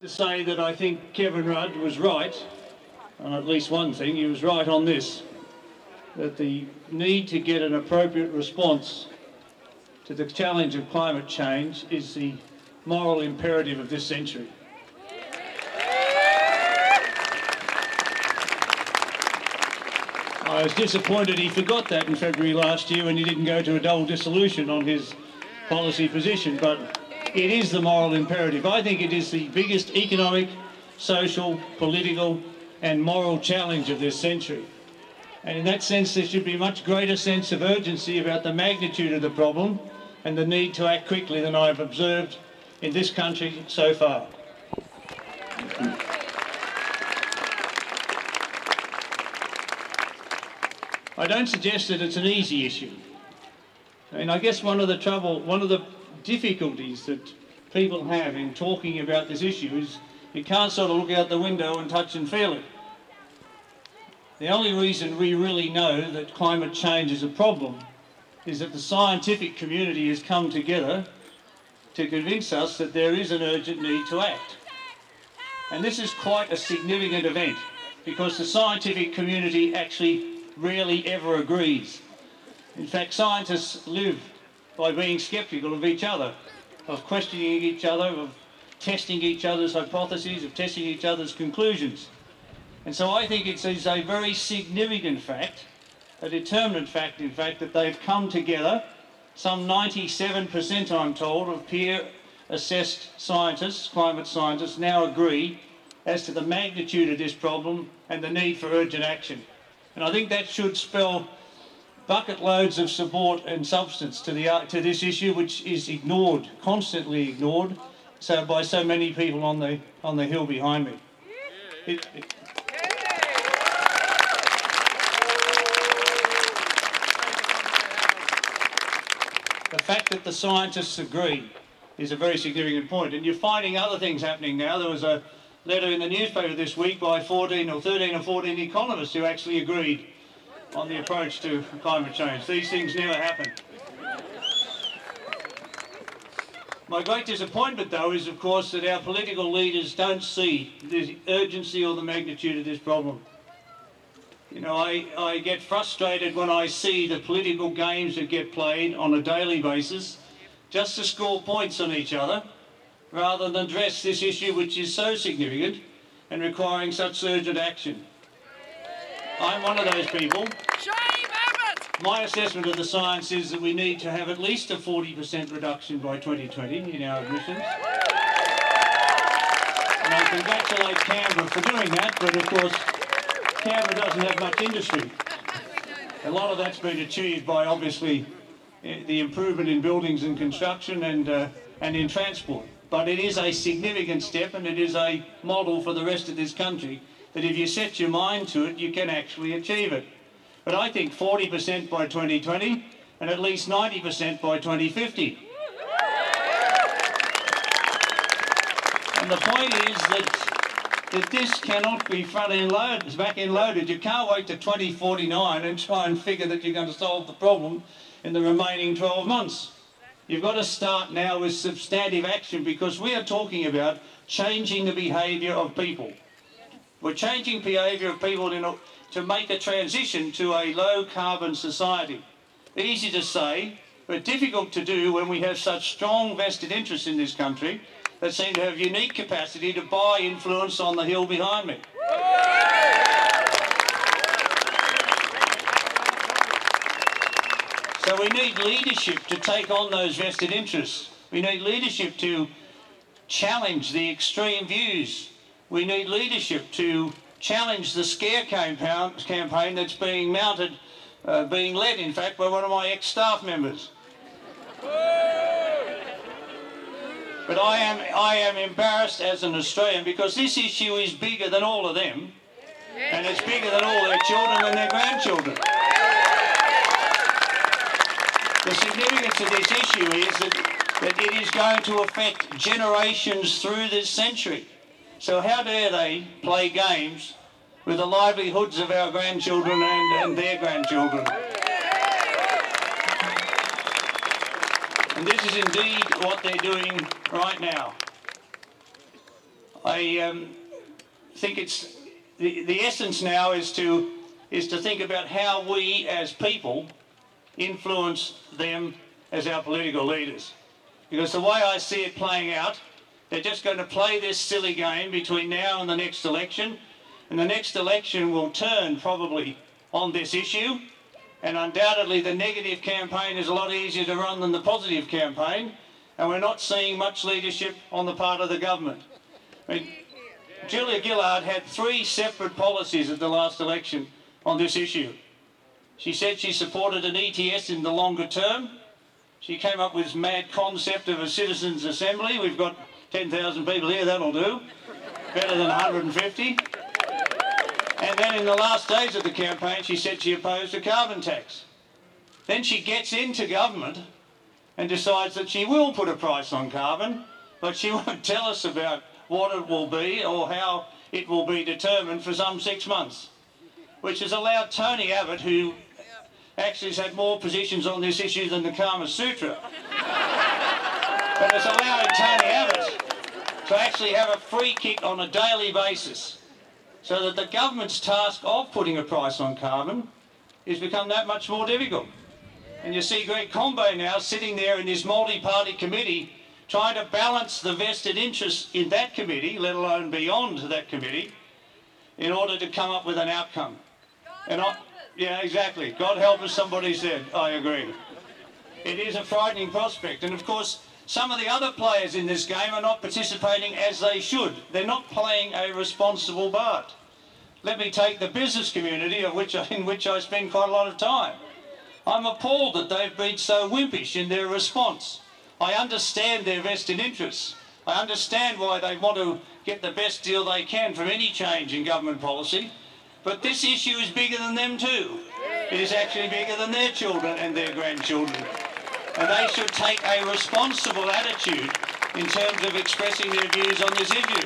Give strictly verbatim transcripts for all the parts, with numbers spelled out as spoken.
To say that I think Kevin Rudd was right on at least one thing. He was right on this, that the need to get an appropriate response to the challenge of climate change is the moral imperative of this century. I was disappointed he forgot that in February last year when he didn't go to a double dissolution on his policy position, but it is the moral imperative. I think it is the biggest economic, social, political and moral challenge of this century. And in that sense, there should be a much greater sense of urgency about the magnitude of the problem and the need to act quickly than I have observed in this country so far. I don't suggest that it's an easy issue. I mean, I guess one of the trouble, one of the difficulties that people have in talking about this issue is you can't sort of look out the window and touch and feel it. The only reason we really know that climate change is a problem is that the scientific community has come together to convince us that there is an urgent need to act. And this is quite a significant event because the scientific community actually rarely ever agrees. In fact, scientists live by being sceptical of each other, of questioning each other, of testing each other's hypotheses, of testing each other's conclusions. And so I think it is a very significant fact, a determinant fact in fact, that they've come together. Some ninety-seven percent, I'm told, of peer-assessed scientists, climate scientists, now agree as to the magnitude of this problem and the need for urgent action. And I think that should spell bucket loads of support and substance to the uh, to this issue, which is ignored, constantly ignored, so by so many people on the on the hill behind me. It, it, the fact that the scientists agree is a very significant point, and you're finding other things happening now. There was a letter in the newspaper this week by fourteen or thirteen or fourteen economists who actually agreed on the approach to climate change. These things never happen. My great disappointment, though, is of course that our political leaders don't see the urgency or the magnitude of this problem. You know, I, I get frustrated when I see the political games that get played on a daily basis just to score points on each other, rather than address this issue which is so significant and requiring such urgent action. I'm one of those people. My assessment of the science is that we need to have at least a forty percent reduction by twenty twenty in our emissions. And I congratulate Canberra for doing that, but of course Canberra doesn't have much industry. A lot of that's been achieved by obviously the improvement in buildings and construction and, uh, and in transport. But it is a significant step and it is a model for the rest of this country that if you set your mind to it, you can actually achieve it. But I think forty percent by twenty twenty and at least ninety percent by twenty fifty. And the point is that, that this cannot be front-end loaded, back-end loaded. You can't wait to twenty forty-nine and try and figure that you're going to solve the problem in the remaining twelve months. You've got to start now with substantive action because we are talking about changing the behaviour of people. We're changing behaviour of people in a, to make a transition to a low-carbon society. Easy to say, but difficult to do when we have such strong vested interests in this country that seem to have unique capacity to buy influence on the hill behind me. So we need leadership to take on those vested interests. We need leadership to challenge the extreme views. We need leadership to challenge the scare campaign that's being mounted, uh, being led, in fact, by one of my ex-staff members. But I am, I am embarrassed as an Australian because this issue is bigger than all of them, and it's bigger than all their children and their grandchildren. The significance of this issue is that, that it is going to affect generations through this century. So how dare they play games with the livelihoods of our grandchildren and, and their grandchildren? And this is indeed what they're doing right now. I um, think it's the, the essence now is to is to think about how we as people influence them as our political leaders. Because the way I see it playing out, they're just going to play this silly game between now and the next election, and the next election will turn probably on this issue, and undoubtedly the negative campaign is a lot easier to run than the positive campaign, and we're not seeing much leadership on the part of the government. I mean, Julia Gillard had three separate policies at the last election on this issue. She said she supported an E T S in the longer term. She came up with this mad concept of a citizens' assembly. We've got ten thousand people here, that'll do. Better than one hundred fifty. And then in the last days of the campaign, she said she opposed a carbon tax. Then she gets into government and decides that she will put a price on carbon, but she won't tell us about what it will be or how it will be determined for some six months, which has allowed Tony Abbott, who actually has had more positions on this issue than the Kama Sutra, but it's allowing Tony Abbott to actually have a free kick on a daily basis, so that the government's task of putting a price on carbon has become that much more difficult. And you see Greg Combet now sitting there in his multi-party committee trying to balance the vested interests in that committee, let alone beyond that committee, in order to come up with an outcome. And I, yeah, exactly. God help us, somebody said. I agree. It is a frightening prospect. And of course, some of the other players in this game are not participating as they should. They're not playing a responsible part. Let me take the business community, of which I, in which I spend quite a lot of time. I'm appalled that they've been so wimpish in their response. I understand their vested interests. I understand why they want to get the best deal they can from any change in government policy. But this issue is bigger than them too. It is actually bigger than their children and their grandchildren. And they should take a responsible attitude in terms of expressing their views on this issue.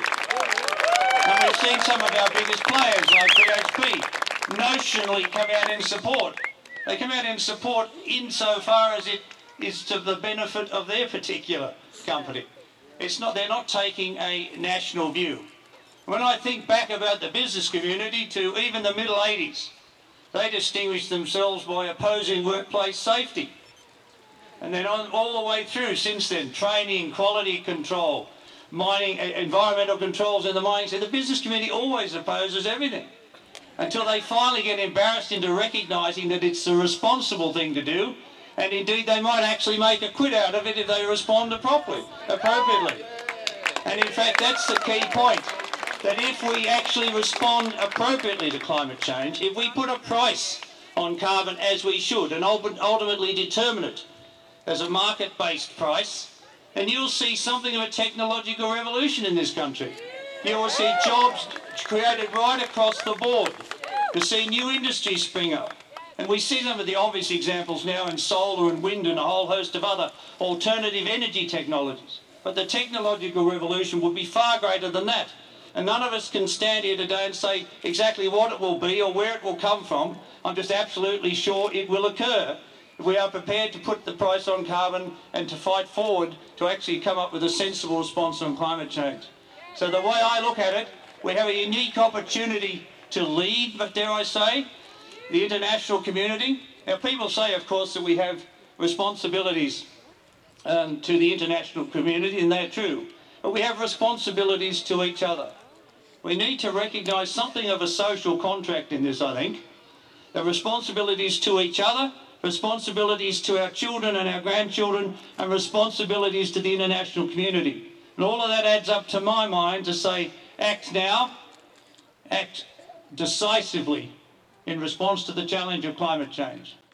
And we've seen some of our biggest players like B H P notionally come out in support. They come out in support insofar as it is to the benefit of their particular company. It's not, they're not taking a national view. When I think back about the business community to even the middle eighties, they distinguished themselves by opposing workplace safety. And then on, all the way through since then, training, quality control, mining, environmental controls in the mining sector, the business community always opposes everything, until they finally get embarrassed into recognising that it's the responsible thing to do, and indeed they might actually make a quid out of it if they respond properly, appropriately. And in fact, that's the key point, that if we actually respond appropriately to climate change, if we put a price on carbon as we should and ultimately determine it as a market-based price, then you'll see something of a technological revolution in this country. You will see jobs created right across the board, to see new industries spring up. And we see some of the obvious examples now in solar and wind and a whole host of other alternative energy technologies. But the technological revolution would be far greater than that. And none of us can stand here today and say exactly what it will be or where it will come from. I'm just absolutely sure it will occur if we are prepared to put the price on carbon and to fight forward to actually come up with a sensible response on climate change. So the way I look at it, we have a unique opportunity to lead, but dare I say, the international community. Now, people say, of course, that we have responsibilities um, to the international community, and they're true. But we have responsibilities to each other. We need to recognise something of a social contract in this, I think. The responsibilities to each other, responsibilities to our children and our grandchildren, and responsibilities to the international community. And all of that adds up, to my mind, to say, act now, act decisively in response to the challenge of climate change.